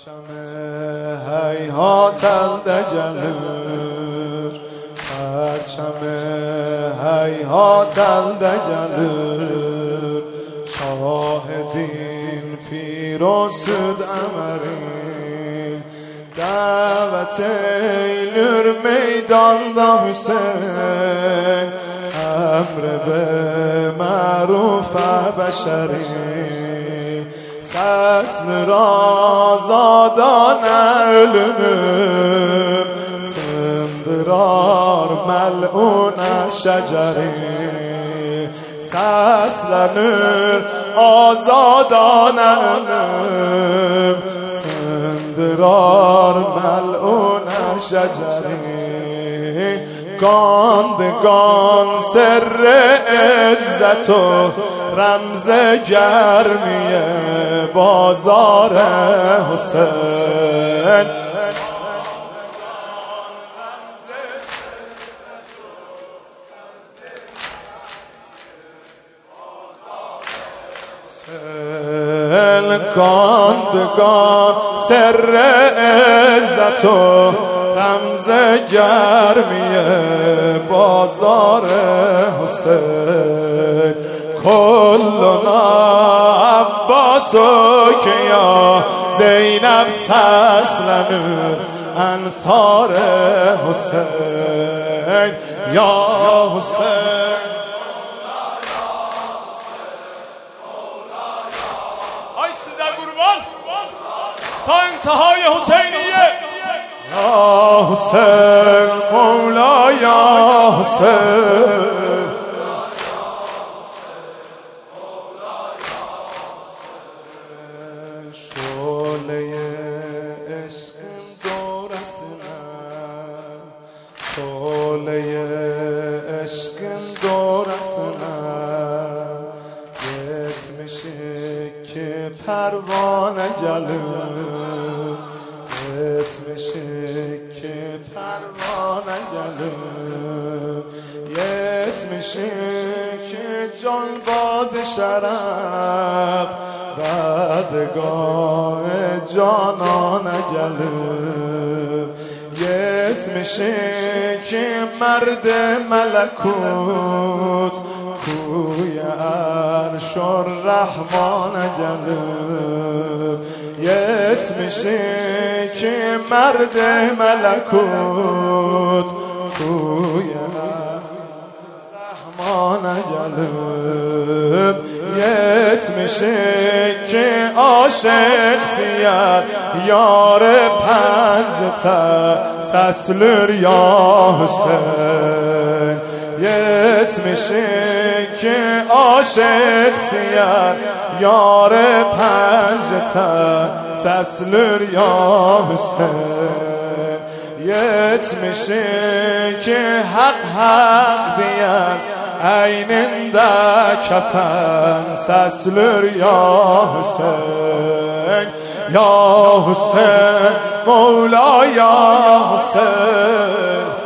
هیهات الدجلر پرچم هیهات الدجلر شاهدین پیر و سود امری دعوت ایلور میداندا حسین امر به معروف بشری سسل را زادان علم سندرار ملعون شجری سسل نور آزادان علم سندرار ملعون شجری گاندگان سر عزت و رمز گرمی بازار حسین گاندگان سر عزت و رمز گرمی بازار حسین کلنا عباس و کیا زینب سسلن انصار حسین یا حسین تا انتهای حسینیه یا حسین مولا یا حسین شعله عشق دورسنه شعله عشق دورسنه میشه که پروانه گلم میشه که پروانه گلم میشه که جان باز شرف بدگاه جانان گلم میشه که مرد ملکوت کوی عرش الرحمن جلب میشه که مرد ملکوت کوی الرحمن جلب میشه که عاشق سیاد یار پنجتا سسلر یا حسین میشه که عاشق سیاد یار پنجتا سسلر یا حسین میشه که حق بیان عیننده کفن سسلر یا حسین یا حسین مولا یا حسین